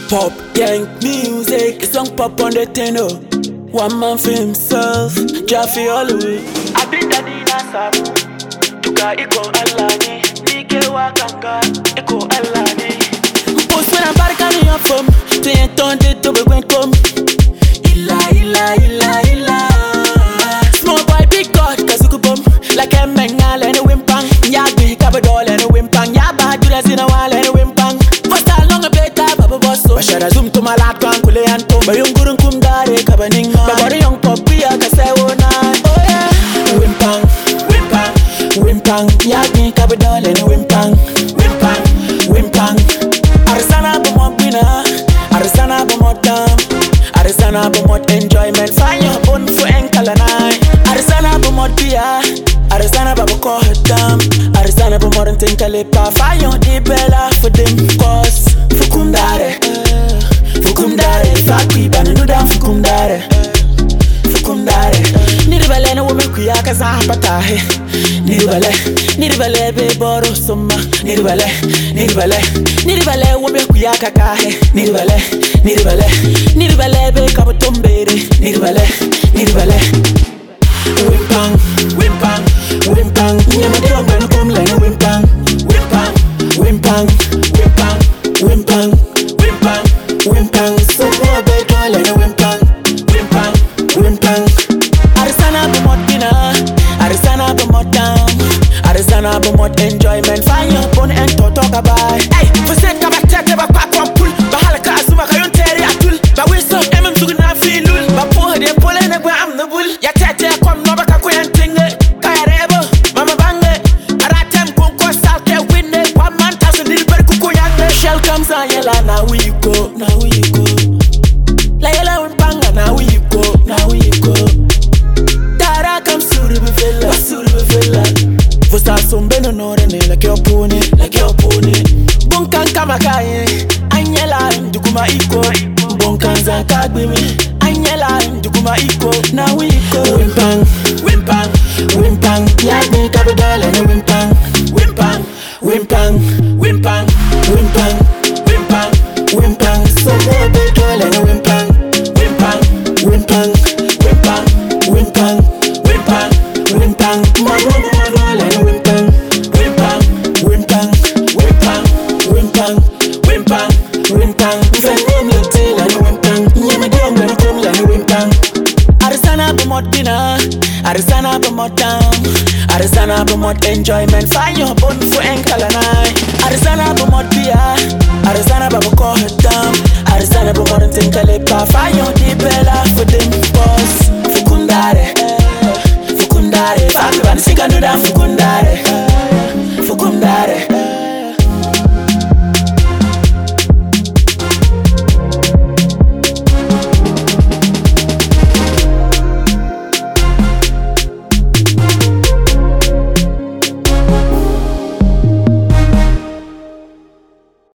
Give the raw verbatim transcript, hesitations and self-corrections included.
Pop gang music, the song pop on the tenor. One man for himself, Jaffe Holloway. I did that in a sap. Tuka iko alani, Nike wakanga iko alani. Post when I'm back on your phone, say it on the double when come. Illa illa illa illa. Small boy big God, kazuku bum. Like a mengal and a wimpang. Nyagbi kabadol and a wimpang. Nyaba judas in a wall and a wimpang. First I long a beta baba bosso. Bashara zoom to my lap kan kule anto. Bayung gurung kum dare kabaning man. Babari young poppy a kasewo na. Oh yeah. Wimpang, wimpang, wimpang. Nyagbi kabadol and a wimpang. Wimpang, wimpang. Arsana bumopina, arsana bumotam. Arsana bumot enjoyment. Find your bone for enkalanai. Arsana bumot pia. Arsana babu ko hedam. Arsana bumot entinkalepa. Find your di bella for them. Cause fukum dare, fukum dare. Fakwi banu nudam fukum dare, fukum dare. Niribale na women kuya kaza patahe. Niribale, niribale be boro soma. Niribale, niribale, niribale women kuya kakahe. Niribale, niribale, niribale be kabutombere. Niribale, niribale. Wimpang, wimpang, wimpang. Nyamade wangana kumla na wimpang, wimpang, wimpang, wimpang, wimpang, wimpang, wimpang. So go be dole na wimpang, wimpang, wimpang. Arsana bumot dina, arsana bumot down, arsana bumot enjoyment. Find your bone and to talk about. Hey, for sake of a tete ba kwa kwa pull. Bahala ka asuma kayon teri atul. Ba we so emem suguna filul. Ba po de pole na gwa am no bull. Ya tete kom no ba ka ko yan tinge. Kaya rebo, mama bange. Aratem kon ko sal ke winne. One man tasu nil ber kuku yange. Shell comes on yela now we go, now we go. La yela wimpanga now we go, now we go. Tara come suru be villa, suru be villa. Vosa sombe no no ne like your pony, like your pony. Bonkan kamakaye, anyela ndukuma iko. Bonkan zanka gbemi, anyela ndukuma iko. Now we go. Wimpang, wimpang, wimpang. Yagbe kabadole na wimpang, wimpang, wimpang, wimpang, wimpang, wimpang, wimpang. So go be dole na wimpang, wimpang, wimpang, wimpang, wimpang, wimpang, wimpang. Madole madole na wimpang, wimpang, wimpang, wimpang, wimpang, wimpang, wimpang. Mfengo mletela na wimpang, nyamade wangana kumla na wimpang. Arsana bumot dina, arsana bumot down, arsana bumot enjoyment. Find your bone for enkalanai. Arsana bumot pia, arsana babu ko hedam, arsana bumot entinkalepa. Find your di bella for them.